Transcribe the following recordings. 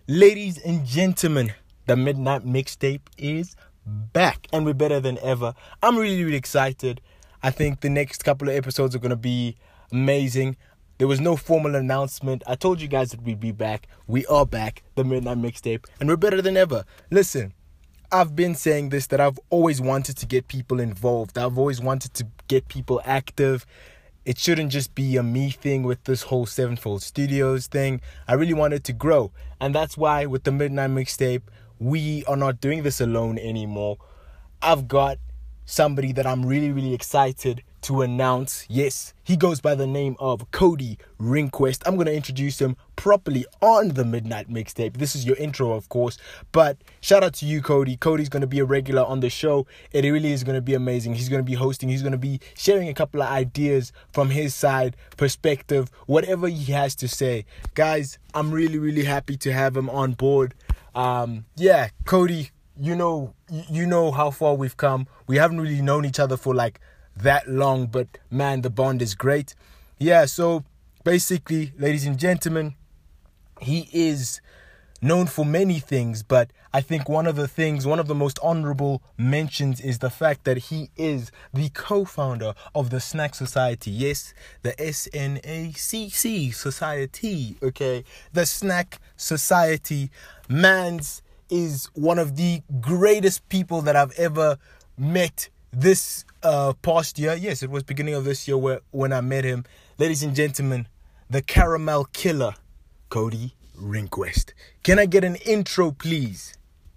Ladies and gentlemen, the Midnight Mixtape is back and we're better than ever. I'm really excited. I think the next couple of episodes are going to be amazing. There was no formal announcement. I told you guys that we'd be back. We are back, the Midnight Mixtape, and we're better than ever. Listen, I've been saying this, that I've always wanted to get people involved. I've always wanted to get people active. It shouldn't just be a me thing with this whole Sevenfold Studios thing. I really wanted to grow. And that's why with the Midnight Mixtape, we are not doing this alone anymore. I've got somebody that I'm really excited to announce. Yes, he goes by the name of Cody Ringquest. I'm going to introduce him properly on the Midnight Mixtape. This is your intro, of course. But shout out to you, Cody. Cody's going to be a regular on the show. It really is going to be amazing. He's going to be hosting. He's going to be sharing a couple of ideas from his side, perspective, whatever he has to say. Guys, I'm really happy to have him on board. Cody, you know how far we've come. We haven't really known each other for like that long, but man, the bond is great. So basically, ladies and gentlemen, he is known for many things, but I think one of the most honorable mentions is the fact that he is the co-founder of the Snack Society. Yes, the SNACC Society, okay? The Snack Society. Mans is one of the greatest people that I've ever met this past year. Yes, it was beginning of this year when I met him. Ladies and gentlemen, the caramel killer, Cody Ringquest. Can I get an intro, please?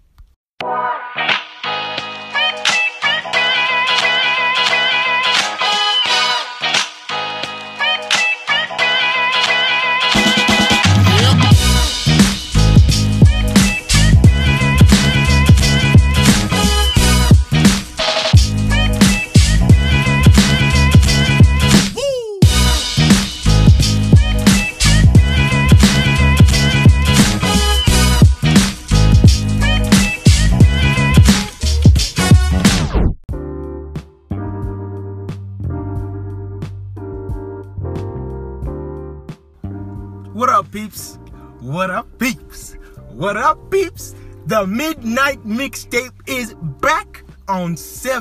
What up, peeps? What up, peeps? What up, peeps? The Midnight Mixtape is back on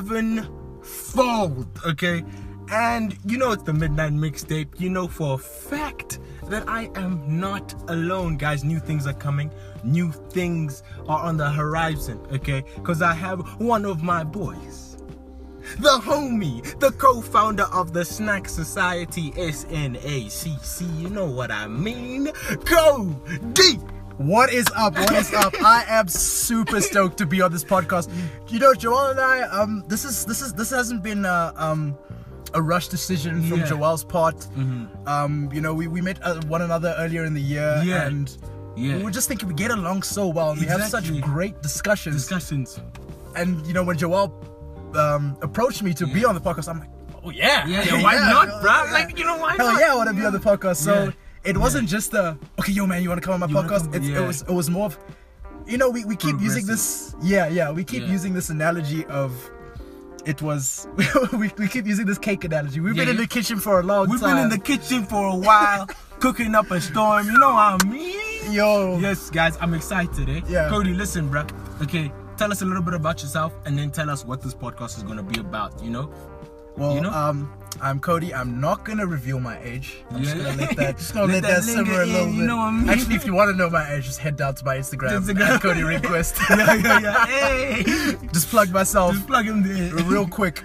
Sevenfold, okay? And you know it's the Midnight Mixtape. You know for a fact that I am not alone, guys. New things are coming. New things are on the horizon, okay? Because I have one of my boys, the homie, the co-founder of the Snack Society, SNACC, you know what I mean, Cody! What is up? I am super stoked to be on this podcast. You know, Joel and I, this hasn't been a rush decision from Joel's part. Mm-hmm. We met one another earlier in the year, and we were just thinking we get along so well, and we have such great discussions. And, when Joel approached me to be on the podcast, I'm like, oh yeah, why not, bro? Like, why hell not? Yeah, I want to be on the podcast. So it wasn't just okay, yo man, you want to come on my podcast? It was more of, we keep using this, using this analogy of, it was, we keep using this cake analogy. We've been in the kitchen for a long time. We've been in the kitchen for a while, cooking up a storm, you know what I mean? Yo. Yes, guys, I'm excited, eh? Yeah. Cody, listen, bro. Okay, tell us a little bit about yourself, and then tell us what this podcast is going to be about, Well, I'm Cody. I'm not going to reveal my age. I'm just going to let that simmer a little bit. You know what I mean? Actually, if you want to know my age, just head down to my Instagram. At Cody Ringquest. Hey! Just plug myself. Just plug him there. Real quick.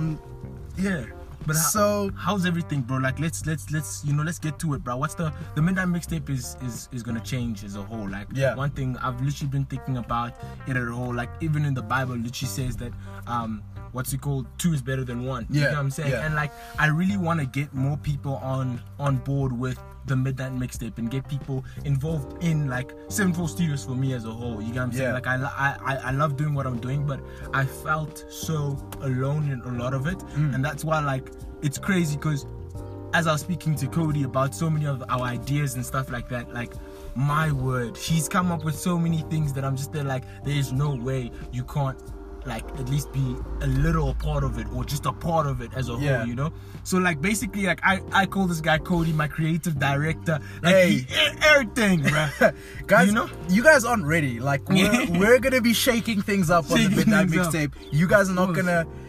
But how's everything, bro? Like, let's get to it, bro. What's the Midnight Mixtape is gonna change as a whole. Like, one thing I've literally been thinking about it at a whole. Like, even in the Bible, literally says that what's it called? 2 is better than 1. You know what I'm saying? Yeah. And like, I really want to get more people on board with the Midnight Mixtape and get people involved in like Sevenfold Studios for me as a whole. You get what I'm saying? Like, I love doing what I'm doing, but I felt so alone in a lot of it, and that's why like it's crazy, because as I was speaking to Cody about so many of our ideas and stuff like that, like, my word, he's come up with so many things that I'm just there like, there's no way you can't like at least be a little part of it, or just a part of it as a whole, you know. So like basically, like I call this guy Cody my creative director, like everything, bro. Guys, you know, you guys aren't ready. Like we're gonna be shaking things up on the Midnight Mixtape. You guys are not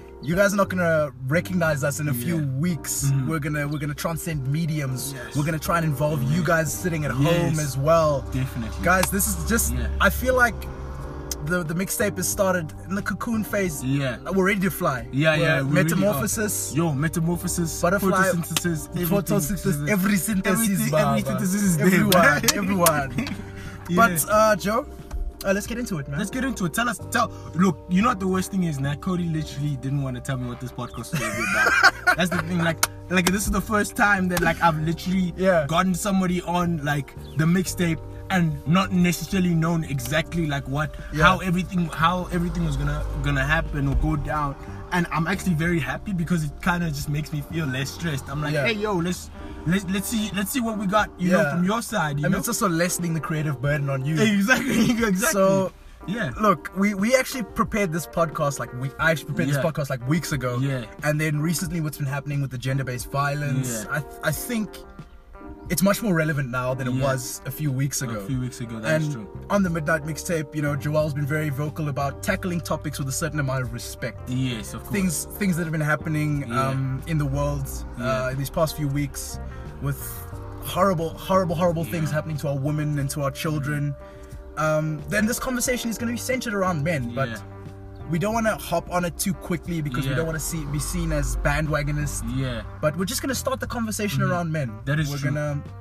gonna recognize us in a few weeks. We're gonna transcend mediums. We're gonna try and involve you guys sitting at home as well. Definitely, guys. This is just. I feel like the mixtape has started in the cocoon phase. We're ready to fly. Metamorphosis. Really metamorphosis. Butterfly. Photosynthesis. Photosynthesis. Every synthesis. Every synthesis is there. Everyone. But Joe. Let's get into it, man. Let's get into it. Look, you know what the worst thing is, now Cody literally didn't want to tell me what this podcast was about. That's the thing, like this is the first time that like I've literally gotten somebody on like the mixtape and not necessarily known exactly like how everything was gonna happen or go down. And I'm actually very happy because it kind of just makes me feel less stressed. I'm like, hey yo, let's see what we got, you know, from your side. You know? It's also lessening the creative burden on you. Exactly. So look, we actually prepared this podcast I actually prepared this podcast like weeks ago. And then recently, what's been happening with the gender-based violence, I think it's much more relevant now than it was a few weeks ago. That's true. On the Midnight Mixtape, you know, Joel's been very vocal about tackling topics with a certain amount of respect. Yes, of course. Things that have been happening in the world in these past few weeks, with horrible things happening to our women and to our children. Then this conversation is going to be centered around men, but we don't want to hop on it too quickly because we don't want to be seen as bandwagonists. But we're just going to start the conversation around men. That is true.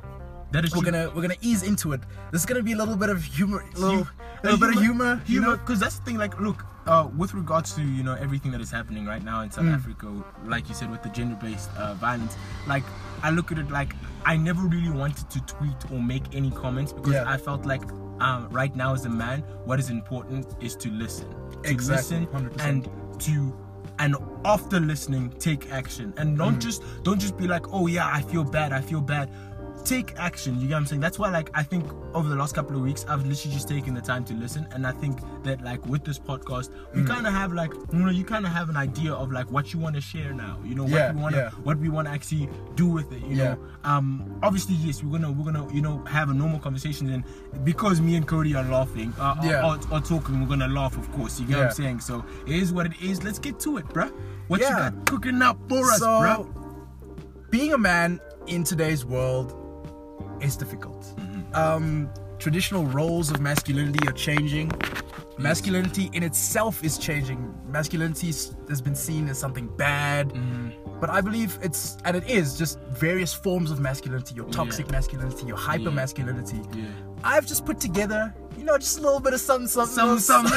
We're gonna ease into it. This is gonna be a little bit of humor, a little bit of humor, you know, because that's the thing. Like, look, with regards to, you know, everything that is happening right now in South Africa, like you said, with the gender-based violence, like I look at it like I never really wanted to tweet or make any comments because I felt like right now as a man, what is important is to listen, exactly, 100%. And after listening, take action, and don't just be like, oh yeah, I feel bad. Take action, you get what I'm saying? That's why, like, I think over the last couple of weeks I've literally just taken the time to listen, and I think that like with this podcast we kind of have like, you know, you kind of have an idea of like what you want to share now, you know, what we want to actually do with it, you know. Obviously, yes, we're gonna you know, have a normal conversation, and because me and Cody are laughing or talking, we're gonna laugh, of course, you get what I'm saying? So it is what it is. Let's get to it, bruh. What you got cooking up for us, bruh? Being a man in today's world is difficult. Traditional roles of masculinity are changing. Masculinity in itself is changing. Masculinity has been seen as something bad, but I believe it is just various forms of masculinity. Your toxic masculinity, your hyper masculinity. I've just put together, you know, just a little bit of something in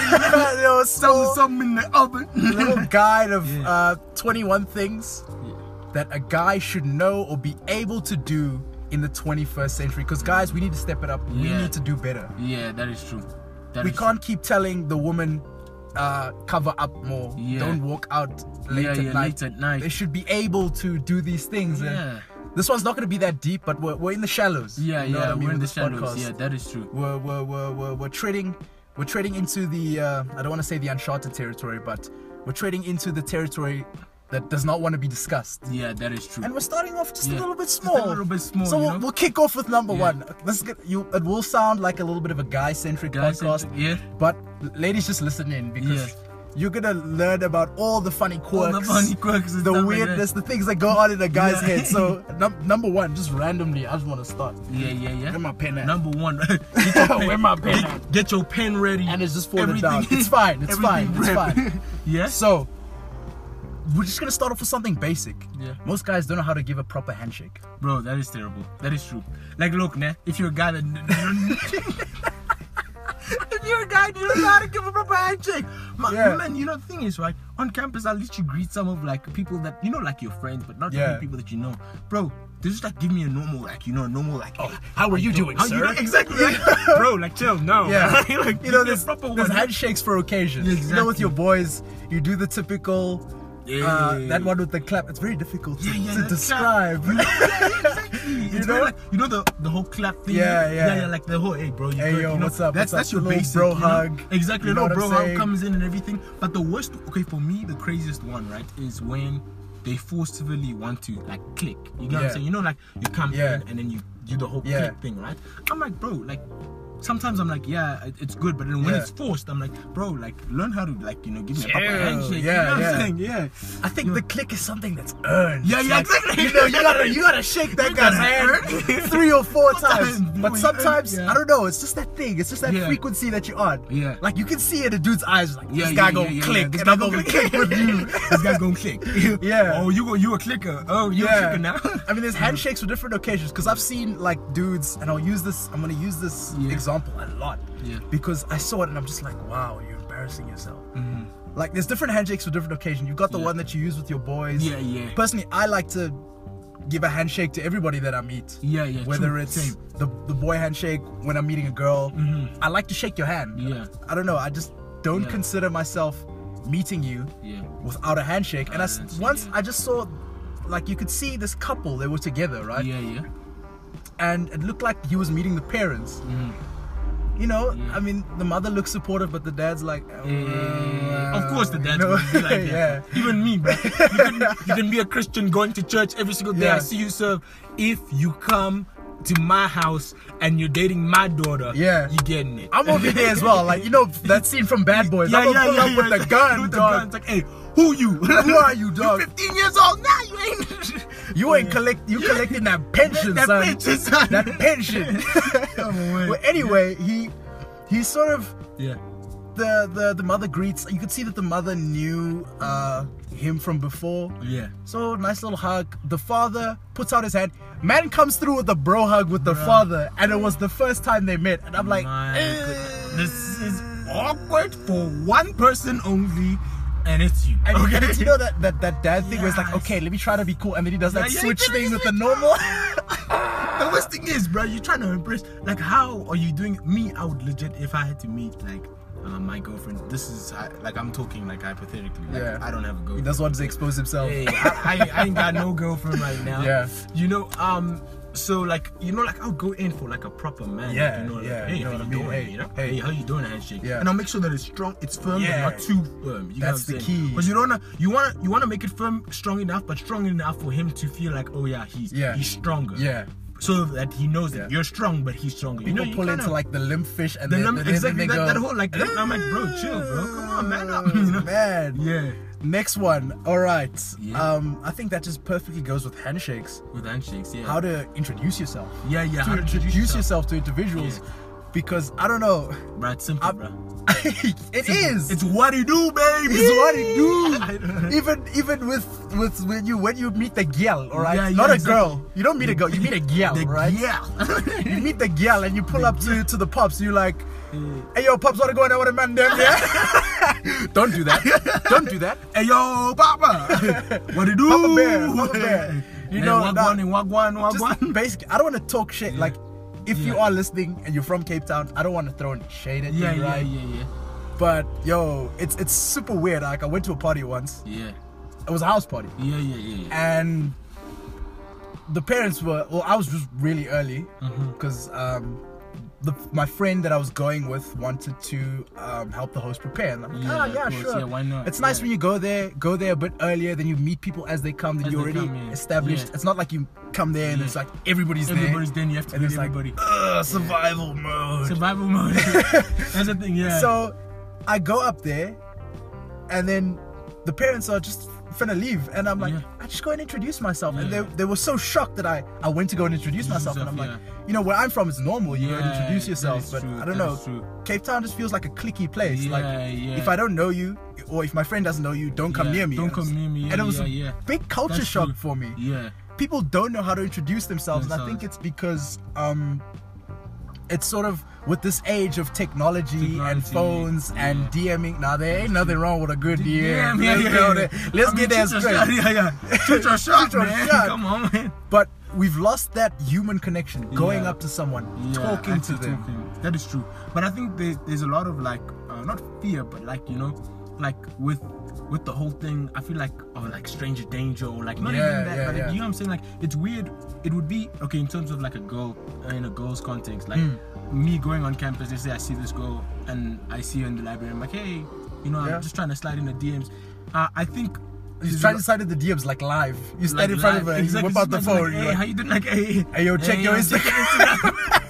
the oven. A little guide of 21 things that a guy should know or be able to do in the 21st century, because guys, we need to step it up. We need to do better. That is true. We can't keep telling the woman cover up more, don't walk out late at night. They should be able to do these things. And this one's not going to be that deep, but we're in the shallows. You know what I mean? We're in the shallows. Podcast. That is true. We're treading into the I don't want to say the uncharted territory, but we're treading into the territory that does not want to be discussed. That is true. And we're starting off just a little bit small. So you know? we'll kick off with number one. It will sound like a little bit of a guy-centric podcast. But ladies, just listen in, because you're gonna learn about all the funny quirks, the weirdness, the things that go on in a guy's head. So number one, just randomly, I just want to start. Where my pen at? Number one. Where my pen at? Get your pen ready. And it's just falling down. It's fine. It's fine. So we're just gonna start off with something basic. Most guys don't know how to give a proper handshake. Bro, that is terrible. That is true. Like, look, if you're a guy that if you're a guy, you don't know how to give a proper handshake. Man, you know, the thing is, right, on campus, I'll literally greet some of like people that, you know, like your friends, but not really people that you know. Bro, they just like give me a normal, like, you know, oh, how are you doing, sir? Exactly. Bro, like, chill, no. Like, you know, there's handshakes for occasions. You know, with your boys, you do the typical That one with the clap. It's very difficult to that describe. It's very like, you know the whole clap thing. Yeah. Like the whole, hey bro, you Hey, good, yo, you know? what's up? That's your The little basic bro you know? hug. Exactly, You know the what bro I'm hug saying? comes in and everything. But the worst, okay, for me, the craziest one, right, is when they forcibly want to like click. You know what I'm saying? You know, like you come in and then you do the whole click thing, right? I'm like, bro, like. Sometimes I'm like, yeah, it's good, but then when it's forced, I'm like, bro, like, learn how to, like, you know, give me a proper handshake. You know what I'm saying? Yeah. I think the click is something that's earned. Yeah, Like, exactly. You know, you gotta shake that guy's hand 3 or 4 times. But sometimes, I don't know, it's just that thing. It's just that frequency that you're on. Yeah. Like, you can see it in a dude's eyes, like, this guy gonna click, and I'm gonna click with you. This guy's gonna click. Yeah. Oh, you a clicker. Oh, you a clicker now. I mean, there's handshakes for different occasions, because I've seen, like, dudes, and I'm gonna use this example a lot. Yeah. Because I saw it and I'm just like, wow, you're embarrassing yourself. Like, there's different handshakes for different occasions. You've got the one that you use with your boys. Yeah. Personally, I like to give a handshake to everybody that I meet. Yeah. Whether True. it's Same. the boy handshake when I'm meeting a girl. I like to shake your hand. Yeah. I don't know. I just don't consider myself meeting you without a handshake. And I just saw, like, you could see this couple, they were together, right? Yeah. And it looked like he was meeting the parents. You know, I mean, the mother looks supportive, but the dad's like, of course the dad's gonna be like that. Even me, bro. You can be a Christian going to church every single day. I see you serve. If you come to my house and you're dating my daughter, you getting it. I'm over there as well. Like, you know, that scene from Bad Boys. I'm gonna pull up with the gun, dog. It's like, hey, who you? Who are you, dog? You're 15 years old now. You ain't collecting that pension, that son. pension, son. That pension. Well, anyway, he sort of the mother greets. You could see that the mother knew him from before. Yeah. So nice little hug. The father puts out his hand. Man comes through with a bro hug with the father, and it was the first time they met. And I'm like, this is awkward for one person only. And it's you. And you know that dad thing where it's like, okay, let me try to be cool, and then he does that switch thing with the normal. The worst thing is, bro, you're trying to impress. Like, how are you doing? Me, I would legit, if I had to meet like my girlfriend. This is like, I'm talking like hypothetically. Like, I don't have a girlfriend. He doesn't want to expose himself. Hey, I ain't got no girlfriend right now. Yeah. You know, so like, you know, like I'll go in for like a proper man. Yeah, you know, like, yeah. hey, You know how what you I mean? doing? Hey, You know, hey. hey, how you doing? A handshake. Yeah. And I'll make sure that it's strong, it's firm, but not too firm. You That's the key. Because you wanna make it firm, strong enough, but strong enough for him to feel like, oh yeah, he's stronger. Yeah. So that he knows that you're strong, but he's stronger. People you know, pull into like the limp fish and exactly then they that go, whole like. I'm like, bro, chill, bro. Come on, man up. You know? Man. Yeah. Next one. All right. Yeah. I think that just perfectly goes with handshakes. With handshakes, yeah. How to introduce yourself. Yeah. How to introduce yourself to individuals. Yeah. Because I don't know. Bro, it's simple, bro. It is. It's what he do, baby. It's what he do. Even with when you meet the girl, all right? Not a girl. You don't meet a girl. You meet a girl, right? Yeah. You meet the girl and you pull up to the pops. You like, hey yo, pops, wanna go in there with a man there? Yeah. Don't do that. Don't do that. Hey yo, Papa. What he do? Papa Bear. You know, wagwan. Basically, I don't want to talk shit. Yeah. Like, if you are listening and you're from Cape Town, I don't want to throw any shade at you, right? Yeah. But yo, it's super weird. Like, I went to a party once. Yeah. It was a house party. Yeah. And the parents were, well, I was just really early because my friend that I was going with wanted to help the host prepare. And I'm like, yeah, sure. Yeah, why not? It's nice when you go there a bit earlier, then you meet people as they come, then you're already established. It's not like you come there and it's like everybody's there. Everybody's there and you have to meet everybody. Like, survival mode. Survival mode. That's the thing, yeah. So I go up there and then the parents are just finna leave, and I'm like, I just go and introduce myself, and they were so shocked that I went to go and introduce myself, and I'm like, you know, where I'm from is normal, you go and introduce yourself, but I don't know, Cape Town just feels like a cliquey place. If I don't know you, or if my friend doesn't know you, don't come near me. Don't come near me. And it was a big culture shock for me. People don't know how to introduce themselves, and I think it's because it's sort of with this age of technology and phones and DMing. Now there ain't nothing wrong with a good DM. Let's get that straight. Shoot your shot, man. Come on, man. But we've lost that human connection. Going up to someone, talking to them. That is true. But I think there's a lot of like, not fear, but like, you know, like with the whole thing, I feel like stranger danger or like not even that, but you know what I'm saying? Like it's weird. It would be okay in terms of like a girl in a girl's context, like me going on campus. They say I see this girl and I see her in the library. I'm like, hey, you know, I'm just trying to slide in the DMs. I think. He's trying to slide in the DMs like live. You stand in front of her, exactly. You whip out the phone. Like, hey, how you doing? Like, hey, yo, check your Instagram.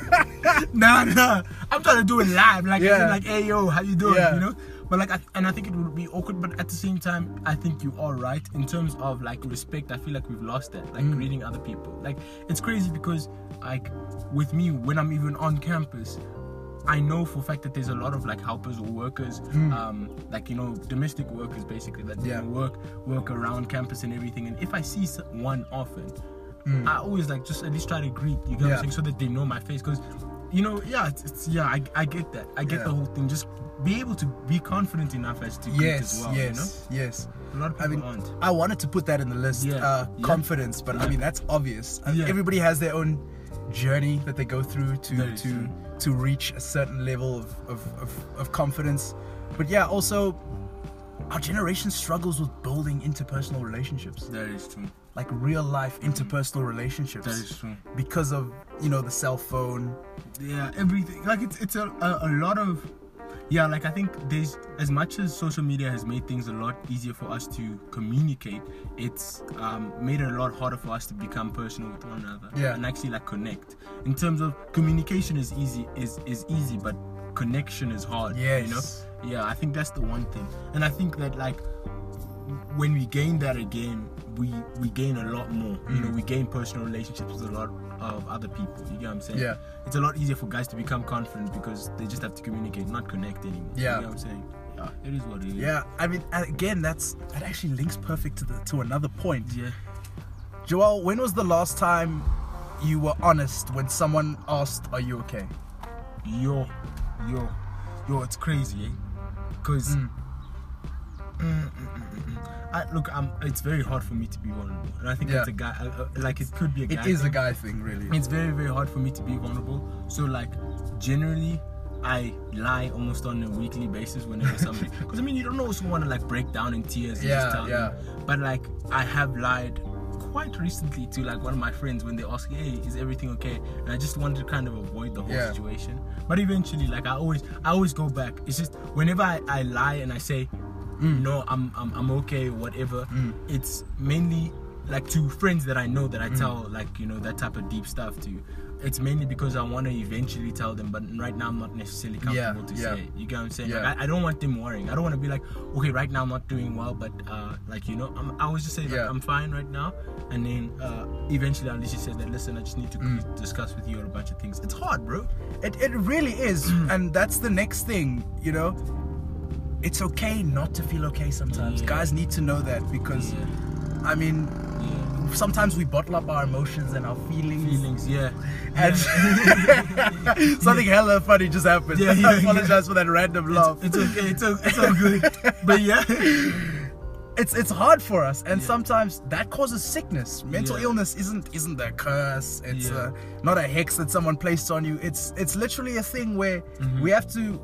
Nah. I'm trying to do it live. Like, like, hey, yo, how you doing? You know? But like, I think it would be awkward. But at the same time, I think you are right in terms of like respect. I feel like we've lost that. Like reading other people. Like, it's crazy because like with me, when I'm even on campus, I know for a fact that there's a lot of like helpers or workers, like, you know, domestic workers basically that work around campus and everything. And if I see one often, I always like just at least try to greet, you know what I'm saying, so that they know my face. Because, you know, I get that. I get the whole thing. Just be able to be confident enough as to greet as well. Yes. A lot of people aren't. I wanted to put that in the list, confidence, but I mean that's obvious. Everybody has their own journey that they go through to reach a certain level of confidence. But also our generation struggles with building interpersonal relationships. That is true. Like real life interpersonal relationships. That is true. Because of, you know, the cell phone. Yeah, everything. Like it's a lot of. Yeah, like I think there's, as much as social media has made things a lot easier for us to communicate, it's made it a lot harder for us to become personal with one another and actually like connect. In terms of communication is easy, but connection is hard. Yes. You know? Yeah, I think that's the one thing. And I think that like when we gain that again, we gain a lot more. You know, we gain personal relationships with a lot of other people. You get what I'm saying? Yeah. It's a lot easier for guys to become confident because they just have to communicate, not connect anymore. Yeah. You know what I'm saying? Yeah, it is what it is. Yeah, I mean, again, that actually links perfect to another point. Yeah. Joel, when was the last time you were honest when someone asked, "Are you okay?" Yo, it's crazy, eh? Because it's very hard for me to be vulnerable, and I think it's a guy. Like it could be a guy. It is a guy thing, really. It's very, very hard for me to be vulnerable. So like, generally, I lie almost on a weekly basis whenever somebody. Because I mean, you don't also want to like break down in tears. And just tell them. But like, I have lied quite recently to like one of my friends when they ask, "Hey, is everything okay?" And I just wanted to kind of avoid the whole situation. But eventually, like I always go back. It's just whenever I lie and I say, no, I'm okay, whatever. It's mainly like to friends that I know that I tell, like, you know, that type of deep stuff to. It's mainly because I want to eventually tell them, but right now I'm not necessarily comfortable to say it. You get what I'm saying? Like, I don't want them worrying. I don't want to be like, okay, right now I'm not doing well, but like, you know, I always just say like, I'm fine right now, and then eventually I'll just say that, listen, I just need to discuss with you a bunch of things. It's hard, bro. It really is, and that's the next thing, you know. It's okay not to feel okay sometimes. Guys need to know that because, I mean, sometimes we bottle up our emotions and our feelings. And something hella funny just happened. I apologize for that random laugh. It's okay. It's all good. But it's hard for us, and sometimes that causes sickness. Mental illness isn't a curse. It's not a hex that someone placed on you. It's literally a thing where we have to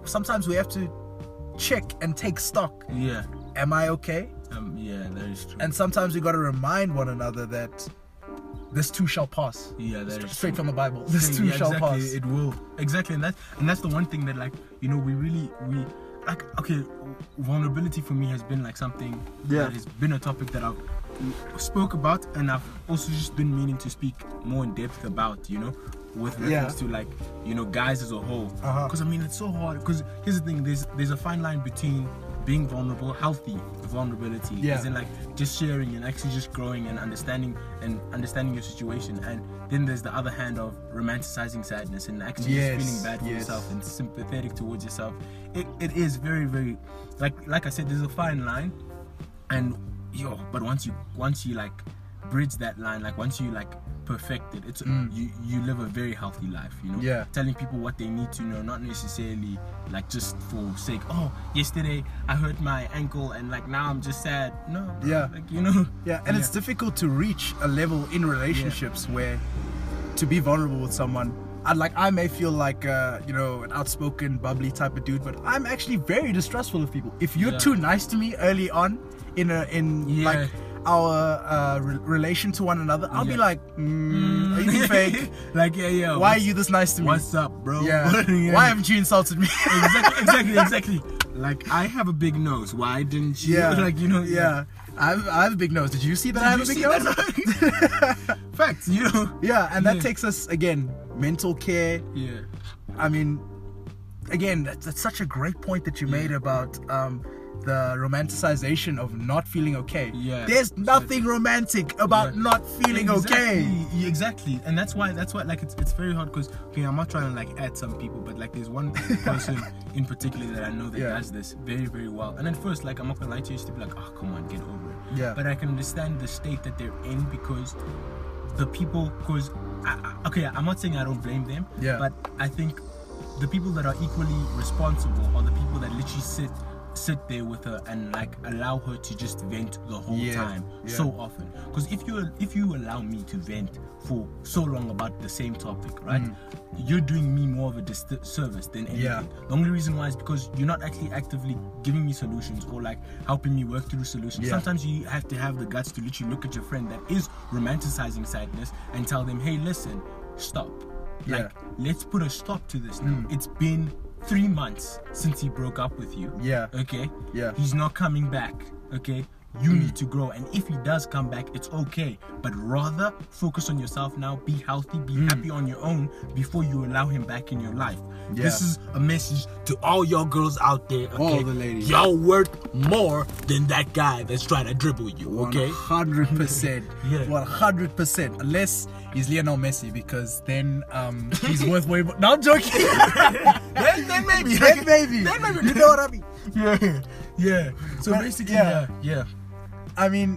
check and take stock. Am I okay? That is true. And sometimes we got to remind one another that this too shall pass. That is straight from the Bible. This too shall pass. It will. Exactly. And that's the one thing that, like, you know, we like, okay, vulnerability for me has been like something that has been a topic that I've spoke about, and I've also just been meaning to speak more in depth about, you know, with reference to, like, you know, guys as a whole. Because I mean, it's so hard. Because here's the thing: there's a fine line between being vulnerable, healthy vulnerability, as in like just sharing and actually just growing and understanding your situation, and then there's the other hand of romanticizing sadness and actually just feeling bad for yourself and sympathetic towards yourself. It is very, very, like I said, there's a fine line, and but once you like bridge that line, like once you like perfect it, it's you live a very healthy life, you know. Telling people what they need to know, not necessarily like just for sake, oh, yesterday I hurt my ankle and like now I'm just sad. No, like, you know. And it's difficult to reach a level in relationships where to be vulnerable with someone I may feel like an outspoken, bubbly type of dude, but I'm actually very distrustful of people. If you're too nice to me early on in like our relation to one another, I'll be like, are you fake? Like, why are you this nice to me? What's up, bro? Why haven't you insulted me? Exactly. Like, I have a big nose. Why didn't you? Like, I have a big nose. Did you see that I have a big nose? Facts, Yeah, and that takes us, again, mental care. Yeah. I mean, again, that's such a great point that you made about the romanticization of not feeling okay. Yeah. There's nothing romantic about not feeling okay. Exactly. And that's why like it's very hard, because I'm not trying to like add some people, but like there's one person in particular that I know that does this very, very well. And at first, like, I'm not gonna lie to you, used to be like, oh, come on, get over it. Yeah. But I can understand the state that they're in, because the people, I'm not saying I don't blame them, but I think the people that are equally responsible are the people that literally sit there with her and like allow her to just vent the whole time so often. Because if you allow me to vent for so long about the same topic, right, you're doing me more of a disservice than anything. The only reason why is because you're not actually actively giving me solutions or like helping me work through solutions. Sometimes you have to have the guts to literally look at your friend that is romanticizing sadness and tell them, hey, listen, stop. Like, let's put a stop to this now. It's been 3 months since he broke up with you. Okay? He's not coming back. Okay? You need to grow. And if he does come back, it's okay. But rather focus on yourself now. Be healthy. Be happy on your own before you allow him back in your life. This is a message to all y'all girls out there. Okay? All the ladies. Y'all worth more than that guy that's trying to dribble you. Okay? 100%. 100%. Unless he's Lionel Messi, because then he's worth way more. No, I'm joking. then maybe. Then maybe. You know what I mean? Yeah. So basically, yeah. I mean,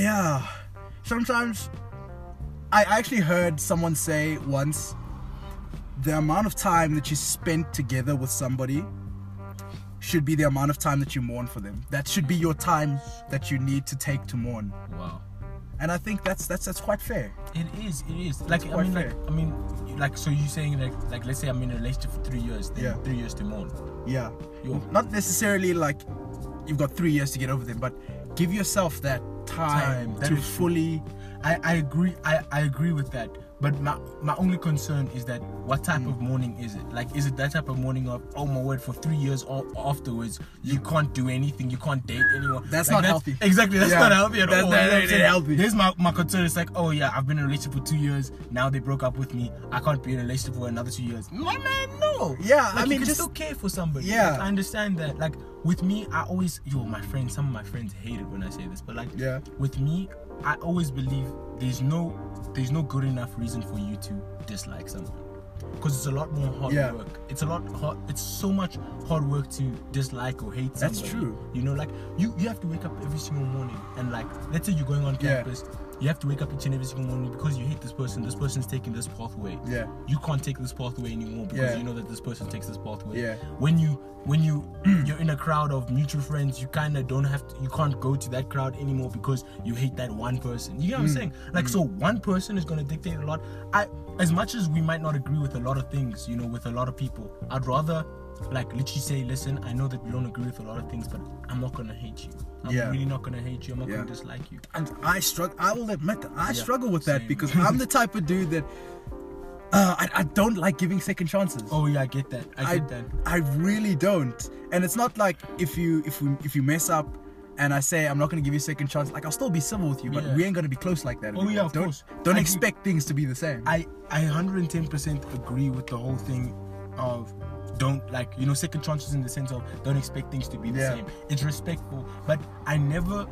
sometimes I actually heard someone say once, the amount of time that you spent together with somebody should be the amount of time that you mourn for them. That should be your time that you need to take to mourn. Wow. And I think that's quite fair. It is. Like, I mean, so you're saying like let's say I'm in a relationship for 3 years, then 3 years to mourn. Yeah. Not necessarily like you've got 3 years to get over them, but give yourself that time to fully. I agree. I agree with that. But my only concern is that what type of mourning is it? Like, is it that type of mourning of, oh my word, for 3 years afterwards you can't do anything, you can't date anyone? That's like, not healthy. Exactly, that's not healthy at all. That's not healthy. Here's my concern. It's like, oh yeah, I've been in a relationship for 2 years. Now they broke up with me. I can't be in a relationship for another 2 years. My man, no. Yeah, like, I mean, you can just still care for somebody. Yeah, like, I understand that. Like, with me, I always, some of my friends hate it when I say this, but like, with me, I always believe there's no good enough reason for you to dislike someone, because it's a lot more hard work. It's so much hard work to dislike or hate somebody. That's true. Like, you have to wake up every single morning, and like, let's say you're going on campus, you have to wake up each and every single morning because you hate this person's taking this pathway. You can't take this pathway anymore because you know that this person takes this pathway. When you're in a crowd of mutual friends, you kind of you can't go to that crowd anymore because you hate that one person. You get what I'm saying? Like, so one person is going to dictate a lot. As much as we might not agree with a lot of things, with a lot of people, I'd rather like literally say, listen, I know that we don't agree with a lot of things, but I'm not going to hate you. I'm really not going to hate you. I'm not going to dislike you. And I will admit that I struggle with that, because I'm the type of dude that I don't like giving second chances. Oh yeah, I get that. I really don't. And it's not like if you mess up and I say I'm not going to give you a second chance, like, I'll still be civil with you, but we ain't going to be close like that. Oh yeah, of course. Don't expect things to be the same. I 110% agree with the whole thing of don't, like, second chances, in the sense of don't expect things to be the same. It's respectful, but I never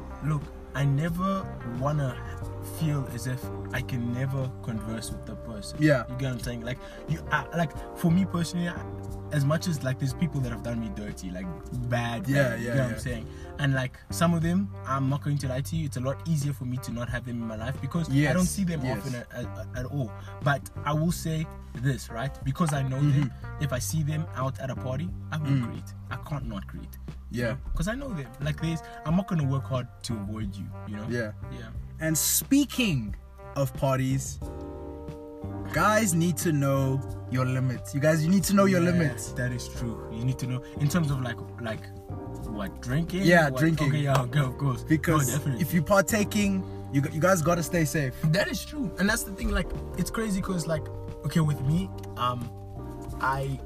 want to feel as if I can never converse with the person. You get what I'm saying? Like, like, for me personally, as much as like there's people that have done me dirty, like bad, you know what I'm saying? And like, some of them, I'm not going to lie to you, it's a lot easier for me to not have them in my life because I don't see them often at all. But I will say this, right? Because I know them, if I see them out at a party, I will greet. I can't not greet. Because I know them. Like, I'm not going to work hard to avoid you, And speaking of parties, guys need to know your limits. You need to know your limits. That is true. You need to know in terms of like what, drinking? Yeah, what? drinking. Okay, yeah, of course. Because definitely. if you're partaking, you guys gotta stay safe. That is true, and that's the thing. Like, it's crazy because, like, okay, with me, I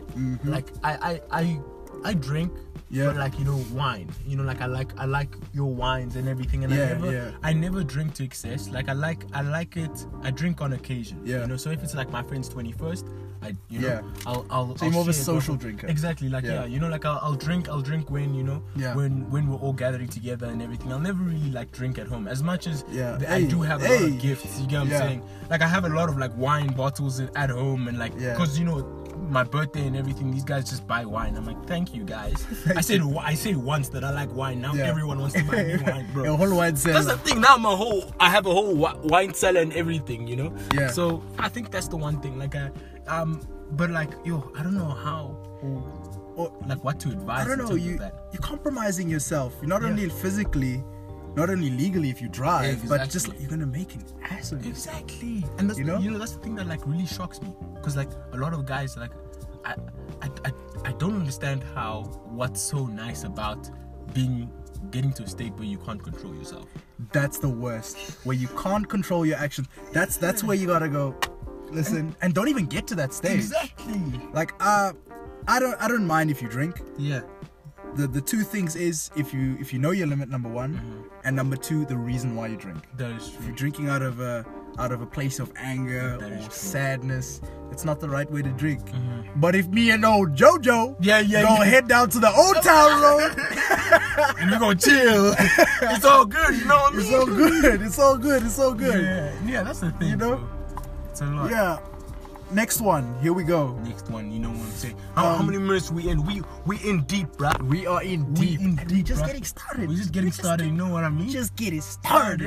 drink, Yeah. but like, you know, wine. You know, like I like your wines and everything, and I never drink to excess. Like I like it. I drink on occasion. Yeah. You know, so if it's like my friend's 21st, I'll. So you're more of a share a social bottle. drinker. Exactly. Like you know, like I'll drink when, you know, Yeah. when we're all gathering together and everything. I'll never really like drink at home as much as I Hey, do have a lot of gifts. You get what I'm saying? Like I have a lot of like wine bottles at home, and like because you know, my birthday and everything, these guys just buy wine. I'm like, thank you guys. I say once that I like wine. Now everyone wants to buy me wine, bro. A whole wine cellar. That's the thing. Now I have a whole wine cellar and everything, you know. Yeah. So I think that's the one thing. Like but like, yo, I don't know how or like what to advise. I don't know. You're compromising yourself. You're not only physically, not only legally if you drive, but just like, you're gonna make an ass of yourself. Exactly. And that's, you know, that's the thing that like really shocks me, because like a lot of guys, like I don't understand what's so nice about getting to a state where you can't control yourself. That's the worst. Where you can't control your actions. That's where you gotta go. Listen, and don't even get to that stage. Exactly. Like I don't mind if you drink. Yeah. The two things is if you know your limit, number one, and number two, the reason why you drink. That is true. If you're drinking out of a place of anger or sadness, it's not the right way to drink. But if me and old Jojo head down to the Old Town Road and we're gonna chill, it's all good, you know what I mean? It's all good. Yeah, that's the thing. You know? Bro. It's a lot. Yeah. Next one. Here we go. Next one. You know what I'm saying? How many minutes we in? We in deep, bruh. We are in deep. We're just getting started. We're just getting started. You know what I mean? Just getting started.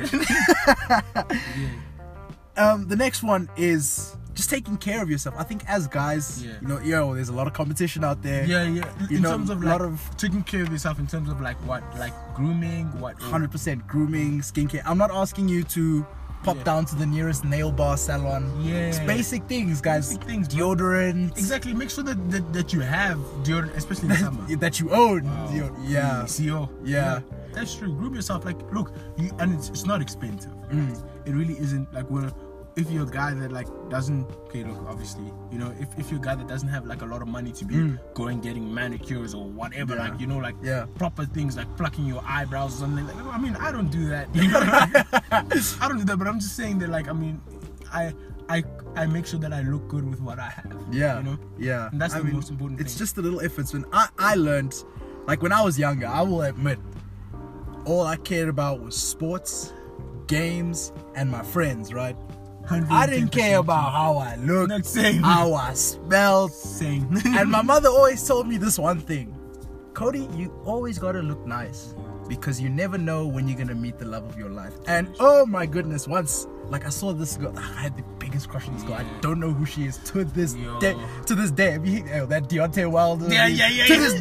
The next one is just taking care of yourself. I think as guys, you know, there's a lot of competition out there. In terms of like taking care of yourself, in terms of like what, like grooming, what? 100% grooming, skincare. I'm not asking you to pop down to the nearest nail bar salon. It's basic things, guys. Basic things, deodorant. Exactly. Make sure that you have deodorant, especially in the summer. That you own. CO. Yeah. That's true. Groom yourself. Like, look, and it's not expensive. It really isn't. Like, if you're a guy that like doesn't, okay, look, obviously, you know, if you're a guy that doesn't have like a lot of money to be going getting manicures or whatever, like, you know, like proper things like plucking your eyebrows or something. Like, I mean, I don't do that. You know? I don't do that, but I'm just saying that, like, I mean, I make sure that I look good with what I have. Yeah. You know? Yeah. And that's the most important thing. It's just the little efforts. When I learned, like when I was younger, I will admit, all I cared about was sports, games, and my friends, right? I didn't care about how I looked, how I smelled. And my mother always told me this one thing: Cody, you always gotta look nice, because you never know when you're gonna meet the love of your life. And oh my goodness, once like I saw this girl, I had the biggest crush on this girl. I don't know who she is to this day. To this day, that Deontay Wilder. Yeah. To this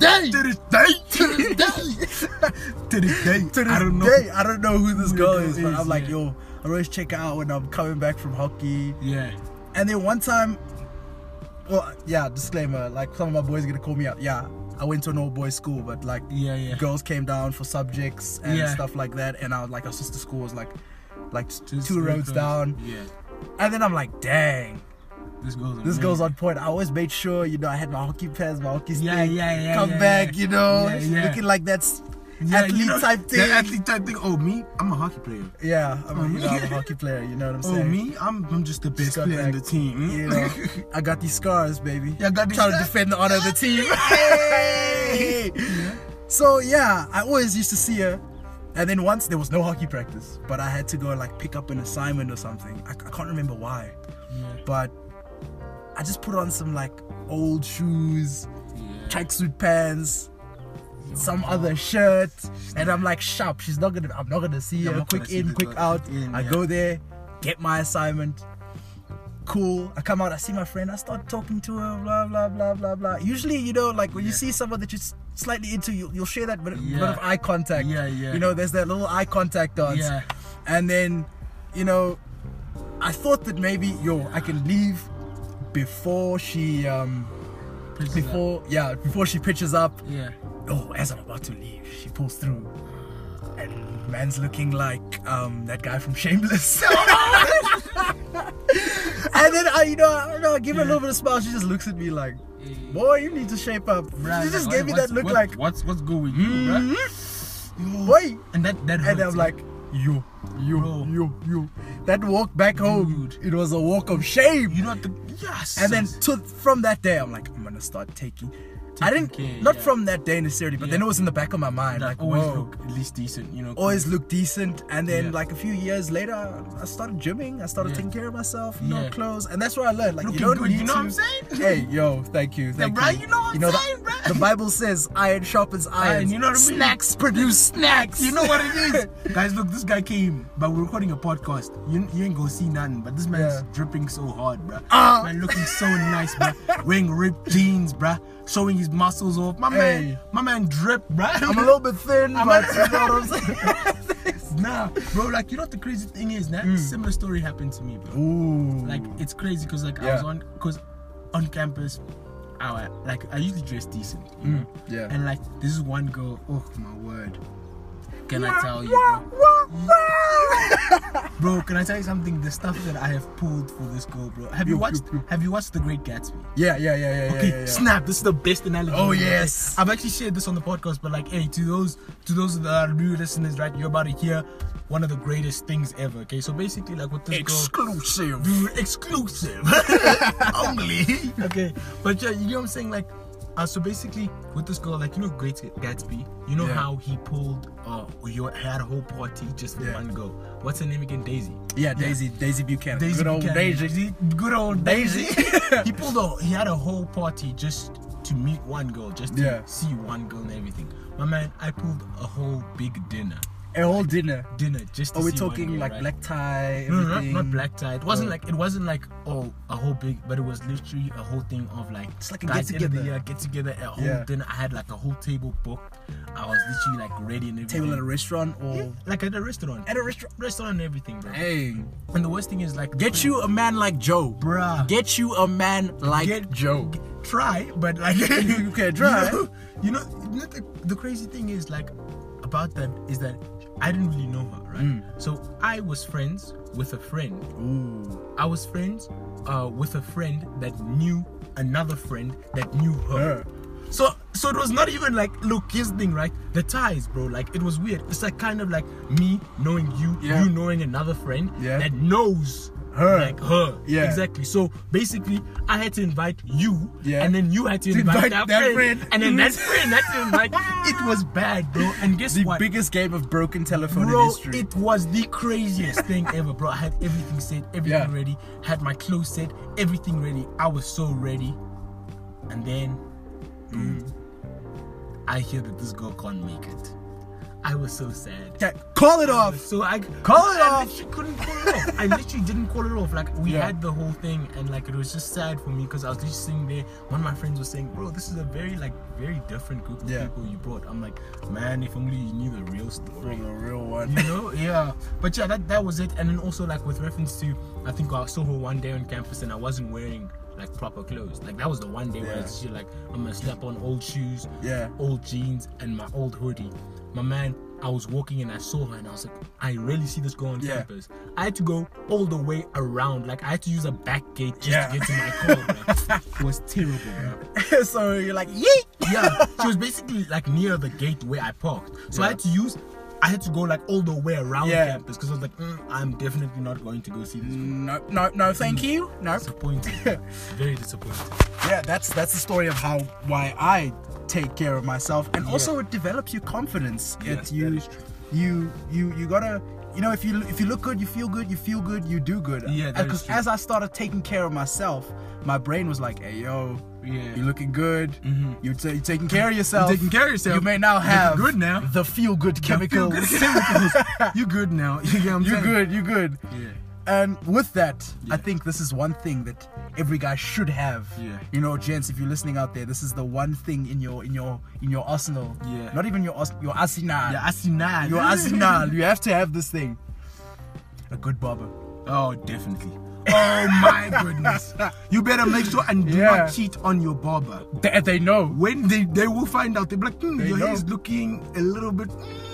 day. I don't know who this girl is, but I'm like, yo, I always check her out when I'm coming back from hockey. Yeah. And then one time, disclaimer, like some of my boys are gonna call me out. Yeah, I went to an all boys school, but like girls came down for subjects and stuff like that. And I was like, our sister school was like two roads down. Yeah. And then I'm like, dang, this girl's on point. I always made sure, you know, I had my hockey pads, my hockey stick. Come back, you know, looking like that's athlete type thing. That athlete type thing. Oh, me? I'm a hockey player. Yeah, I'm a hockey player. You know what I'm saying? Oh, me? I'm just the best player in the team. You know, I got these scars, baby. I got trying to defend the honor of the team. Hey! So yeah, I always used to see her. And then once there was no hockey practice, but I had to go and like pick up an assignment or something. I can't remember why, but I just put on some like old shoes, tracksuit pants, some other shirt, and I'm like, sharp. I'm not gonna see her. Quick in, quick out. I go there, get my assignment. Cool. I come out, I see my friend, I start talking to her, blah blah blah blah blah. Usually, you know, like when you see someone that you're slightly into, you'll share that bit of eye contact. You know, there's that little eye contact dance. And then, you know, I thought that maybe I can leave before she before she pitches up. Yeah. Oh, as I'm about to leave, she pulls through, and man's looking like that guy from Shameless. And then I give her a little bit of smile. She just looks at me like, boy, you need to shape up. Bruh, She just gave me that look like, what's good with you, bro? boy. And that And hurts, I'm like, you. That walk back home, Dude. it was a walk of shame. you know what yes. And then from that day, I'm like, I'm gonna start taking. I didn't care, not yeah. from that day necessarily, but then it was in the back of my mind, like, always whoa. look at least decent, you know. Always look decent, and then Yeah. like a few years later, I started gymming. I started Yeah. taking care of myself, Yeah. clothes, and that's where I learned. Like, Looking you don't good, need you know to. what I'm saying? Hey, yo, thank you, bruh, you know what I'm saying, bruh? The Bible says, "Iron sharpens iron." you know what I mean? Snacks produce snacks. You know what it is? Guys, look, this guy came, but we're recording a podcast. You ain't gonna see nothing, but this man's dripping so hard, bruh. Man looking so nice, bruh. Wearing ripped jeans, bruh. Showing his muscles off. My man drip, bruh. I'm a little bit thin, but you know what I'm saying. Nah, bro, like, you know what the crazy thing is, that similar story happened to me, bro. Ooh. Like, it's crazy because like I was on campus, I usually dress decent, you know? Yeah. And like this is one girl, oh my word, can I tell you, bro, can I tell you something? The stuff that I have pulled for this girl, bro. Have you watched The Great Gatsby? Yeah. Okay, yeah. snap, this is the best analogy. Oh, ever. yes. I've actually shared this on the podcast, but like, hey, to those that are new listeners, right, you're about to hear one of the greatest things ever. Okay, so basically, like, with this Exclusive. girl, exclusive only. Okay, but yeah, you know what I'm saying, like, so basically with this girl, like, you know, Great Gatsby, you know how he pulled he had a whole party just for one girl. What's her name again? Daisy. Yeah, Daisy Buchanan. Daisy Good old Buchanan. Daisy. Good old Daisy. He had a whole party just to meet one girl, just to see one girl and everything. My man, I pulled a whole big dinner. A whole dinner. Just to Are we see talking one girl, like right? black tie? No, Everything? not black tie. It wasn't like a whole big, but it was literally a whole thing of like, It's like a guys, end of the get-together. year, get together, a whole dinner. I had like a whole table booked. I was literally like ready and everything. Table at a restaurant or like at a restaurant. at a restaurant. Restaurant and everything, bro. Dang. And the worst thing is like, Get you a man like Joe. bruh. Get you a man like Joe. Try, but like You can try. You know the crazy thing is like about that is that I didn't really know her, right? So I was friends with a friend. Ooh. I was friends with a friend that knew another friend that knew her. So it was not even like, look, here's the thing, right? The ties, bro, like, it was weird. It's like kind of like me knowing you, you knowing another friend that knows her. Like her. Yeah. Exactly. So basically, I had to invite you, Yeah. and then you had to invite that friend. And then that Mm-hmm. friend had to invite. It was bad, bro. And guess The what? biggest game of broken telephone in Bro, history. it was the craziest thing ever, bro. I had everything set, everything ready, had my clothes set, everything ready. I was so ready. And then, boom, I hear that this girl can't make it. I was so sad. Yeah, call it off. So I Call it I off. literally couldn't call it off. I literally didn't call it off. Like, we had the whole thing, and like, it was just sad for me because I was just sitting there. One of my friends was saying, bro, this is a very different group of people you brought. I'm like, man, if only you knew the real story. The real one. You know? Yeah. But yeah, that was it. And then also, like, with reference to, I think I saw her one day on campus and I wasn't wearing like proper clothes. Like, that was the one day where I was just like, I'm gonna slap on old shoes, old jeans, and my old hoodie. My man, I was walking and I saw her and I was like, I rarely see this girl on campus. I had to go all the way around. Like, I had to use a back gate just to get to my car, bro. It was terrible, bro. So you're like, yeet. Yeah, she was basically like near the gate where I parked. So I had to go like all the way around campus because I was like, I'm definitely not going to go see this girl. No, thank you. No. Disappointed. Very disappointed. Yeah, that's the story of why I take care of myself, and also it develops your confidence. Yes, you that is true. you gotta, you know, if you look good, you feel good, you do good. Yeah, that is because true. as I started taking care of myself, my brain was like, hey yo, you're looking good. You're taking care of yourself. You're taking care of yourself. You may now have good now. the feel good chemicals. You good now. You get what I'm saying? You good. Yeah. And with that, I think this is one thing that every guy should have. Yeah. You know, gents, if you're listening out there, this is the one thing in your arsenal. Yeah. Not even your arsenal. Yeah, arsenal. Your arsenal. You have to have this thing. A good barber. Oh, definitely. Oh my goodness. You better make sure and do not cheat on your barber. They know. When they will find out, they'll be like, your hair is looking a little bit.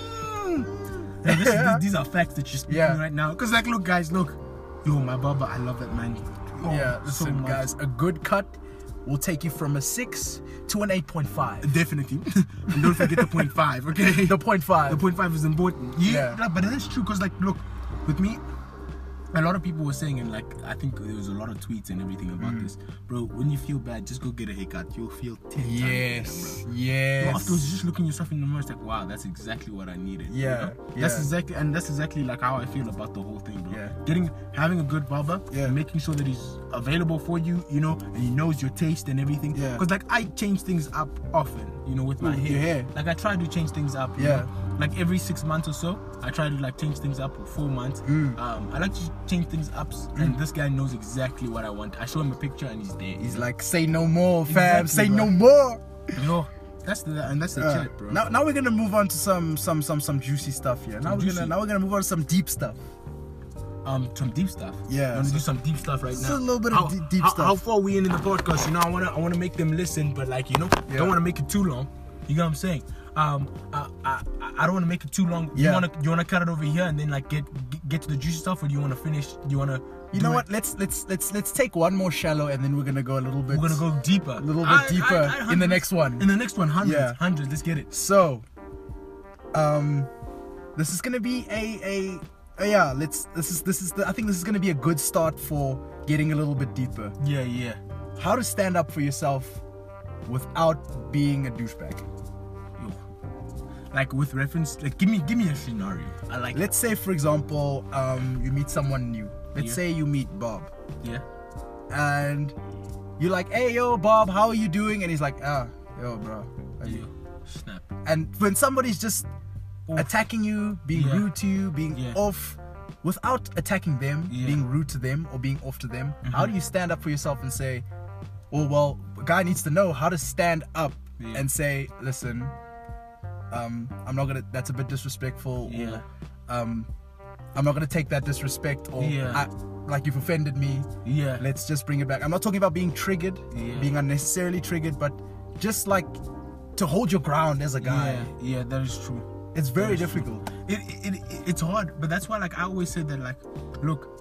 These are facts that you're speaking right now. Because, like, look, guys, look. Yo, my barber, I love that man. Oh, listen, so guys, a good cut will take you from a 6 to an 8.5. Definitely. And don't forget the 0.5, okay? The 0.5. The 0.5 is important. Yeah. But that's true because, like, look, with me, a lot of people were saying, and like I think there was a lot of tweets and everything about this, bro. When you feel bad, just go get a haircut. You'll feel 10 times better, bro. Yes. So afterwards, just looking yourself in the mirror, it's like, wow, that's exactly what I needed. Yeah. You know? That's exactly like how I feel about the whole thing, bro. Yeah. Having a good barber, making sure that he's available for you, you know, and he knows your taste and everything. Yeah. Because like I change things up often, you know, with my hair. Like I try to change things up. You know? Like every 6 months or so, I try to like change things up, or 4 months. I like to change things up, and this guy knows exactly what I want. I show him a picture and he's there. He's like, say no more, fam. Say no more. No, that's the chat, bro. Now we're gonna move on to some juicy stuff here. Now we're gonna move on to some deep stuff. Some deep stuff. Yeah. I want to do some deep stuff right now. Just a little bit of deep stuff. How far are we in the podcast? You know, I wanna make them listen, but like, you know, don't wanna make it too long. You know what I'm saying? I don't want to make it too long. Yeah. You wanna cut it over here and then like get to the juicy stuff, or do you wanna finish? Do you wanna? You know what? Let's take one more shallow, and then we're gonna go a little bit. We're gonna go deeper. A little bit deeper in the next one. In the next one, hundreds. Let's get it. So, this is gonna be I think this is gonna be a good start for getting a little bit deeper. Yeah. How to stand up for yourself without being a douchebag. Like with reference, like give me a scenario. I like. Let's say, for example, you meet someone new. Let's say you meet Bob. Yeah. And you're like, hey, yo, Bob, how are you doing? And he's like, yo, bro. Snap. And when somebody's just attacking you, being rude to you, being off, without attacking them, being rude to them or being off to them, how do you stand up for yourself and say, well, a guy needs to know how to stand up and say, listen, I'm not gonna. That's a bit disrespectful. Or, I'm not gonna take that disrespect. Or like you've offended me. Yeah. Let's just bring it back. I'm not talking about being triggered, being unnecessarily triggered, but just like to hold your ground as a guy. Yeah, that is true. It's very difficult. It's hard, but that's why like I always say that like, look,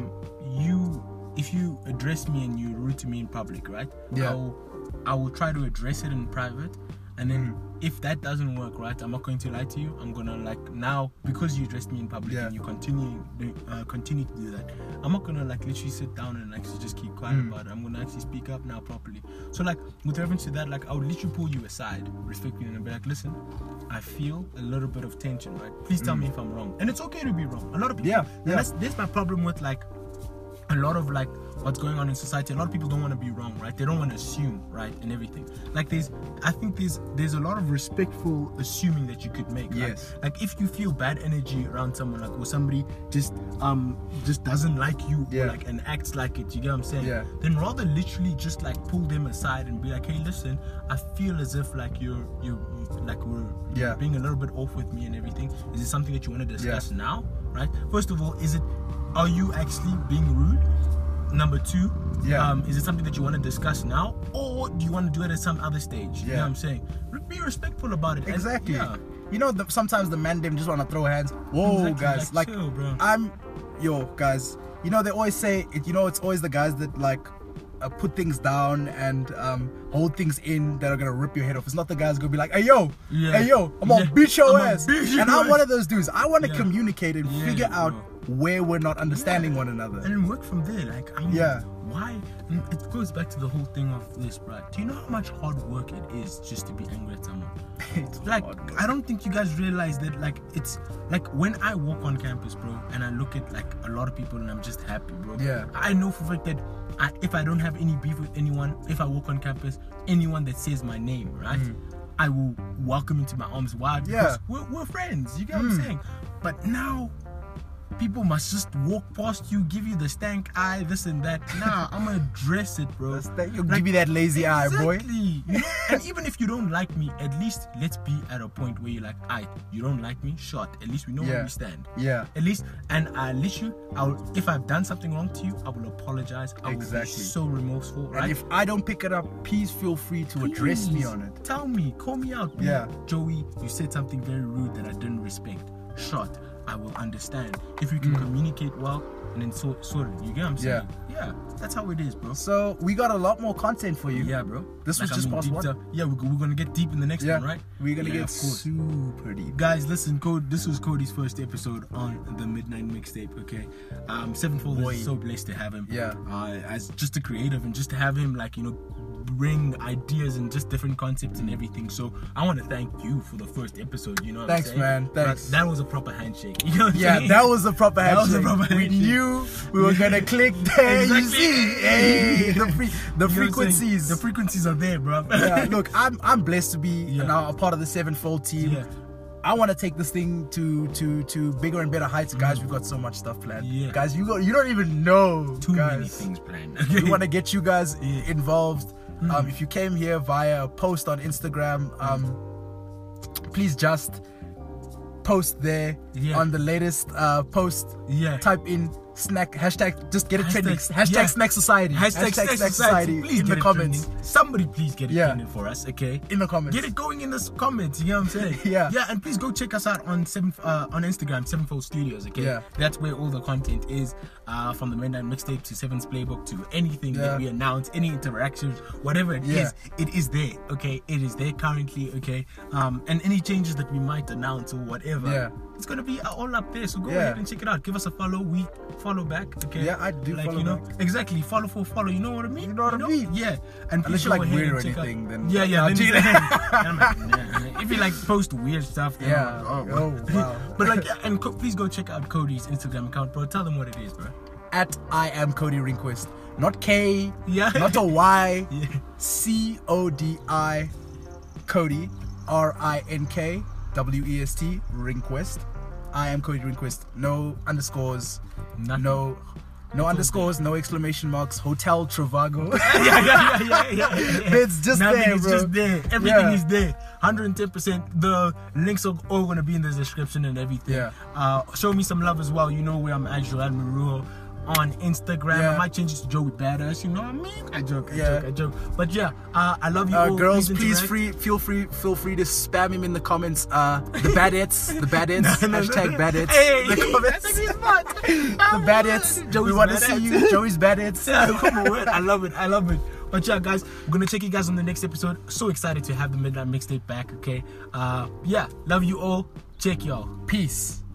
if you address me and you're rude to me in public, right? Yeah. I will try to address it in private. And then if that doesn't work, right, I'm not going to lie to you. I'm gonna like now, because you addressed me in public and you continue to do that, I'm not gonna like literally sit down and actually just keep quiet about it. I'm gonna actually speak up now properly. So like with reference to that, like I would literally pull you aside respectfully and be like, listen, I feel a little bit of tension, right? Please tell me if I'm wrong. And it's okay to be wrong. A lot of people that's my problem with like a lot of like what's going on in society. A lot of people don't want to be wrong, right? They don't want to assume, right, and everything. Like I think there's a lot of respectful assuming that you could make. Yes. Right? Like if you feel bad energy around someone, like or somebody just doesn't like you or like and acts like it, you get what I'm saying? Yeah. Then rather literally just like pull them aside and be like, hey, listen, I feel as if like you're being a little bit off with me and everything. Is it something that you want to discuss now? Right? First of all, are you actually being rude? Number 2, is it something that you want to discuss now, or do you want to do it at some other stage? You know what I'm saying? Be respectful about it. Exactly. You know, sometimes the man them just want to throw hands. Whoa, guys! Like chill, bro. Guys. You know they always say it. You know it's always the guys that like put things down and hold things in that are gonna rip your head off. It's not the guys gonna be like, hey yo, I'm gonna beat your ass. And I'm one of those dudes. I want to communicate and figure out where we're not understanding one another, and then work from there. Like, I mean, why? It goes back to the whole thing of this, bro. Do you know how much hard work it is just to be angry at someone? It's like, I don't think you guys realize that. Like, it's like when I walk on campus, bro, and I look at like a lot of people, and I'm just happy, bro. Yeah. I know for a fact that if I don't have any beef with anyone, if I walk on campus, anyone that says my name, right, I will welcome into my arms wide because we're friends. You get what I'm saying? But now, people must just walk past you, give you the stank eye, this and that. Nah, I'm gonna address it, bro. You give me that lazy eye, boy. Exactly. And even if you don't like me, at least let's be at a point where you're like, you don't like me, shot. At least we know where we stand. Yeah. At least, and if I've done something wrong to you, I will apologize. I will be so remorseful, right? And if I don't pick it up, please feel free to address me on it. Tell me, call me out. Yeah. Joey, you said something very rude that I didn't respect. Shot. I will understand. If we can communicate well and then sort it. You get what I'm saying? Yeah. That's how it is, bro. So we got a lot more content for you. Yeah, bro. This was just part one. Yeah, we're gonna get deep in the next one, right? We're gonna get super deep. Guys, listen, this was Cody's first episode on the Midnight Mixtape, okay? Sevenfold is so blessed to have him. Yeah. As just a creative and just to have him, like, bring ideas and just different concepts and everything. So I want to thank you for the first episode. You know what I'm saying? Man. Thanks. That was a proper handshake. You know what I'm saying? That was a proper handshake. We knew we were gonna click there. Exactly. You see, hey, the frequencies. The frequencies are there, bro. Yeah, look, I'm blessed to be now a part of the Sevenfold team. Yeah. I want to take this thing to bigger and better heights, guys. We've got so much stuff planned. Yeah. Guys, you don't even know. Too guys. many things planned. We want to get you guys involved. If you came here via a post on Instagram, please just post there on the latest post. Type in snack hashtag, just get it trending. Hashtag snack society. Hashtag snack society. Please in get the comments. Trending. Somebody please get it trending for us, okay? In the comments. Get it going in the comments. You know what I'm saying? Yeah, and please go check us out on Instagram, Sevenfold Studios, okay? Yeah. That's where all the content is. From the Midnight Mixtape to Seven's Playbook to anything that we announce, any interactions, whatever it is there, okay? It is there currently, okay? And any changes that we might announce or whatever, it's gonna be all up there. So go ahead and check it out. Give us a follow. We follow back, okay? Yeah, I do. Like, follow back. Exactly. Follow for follow. You know what I mean? You know what I mean? Yeah. And unless you like weird or anything, then then I'm like, nah. If you like post weird stuff, then I'm like, oh wow. But like, and please go check out Cody's Instagram account, bro. Tell them what it is, bro. At I am Cody Rinquist. Not K, not a Y, CODI, Cody, RINK, WEST, Rinquist. I am Cody Rinquist. No underscores, no underscores, no exclamation marks. Hotel Travago. It's just Nothing there, is bro. just there. Everything is there. 110%. The links are all gonna be in the description and everything. Yeah. Show me some love as well. You know where I'm at, Joel Maruo on Instagram. I might change it to Joey Badass. You know what I mean? I joke. But yeah, I love you all. Girls, please feel free to spam him in the comments. The badettes, hashtag badettes. Hey, the comments. The badettes. We want to see you, Joey's badettes. Come on, I love it. But yeah, guys, we're gonna check you guys on the next episode. So excited to have the Midnight Mixtape back. Okay. Love you all. Check y'all. Peace.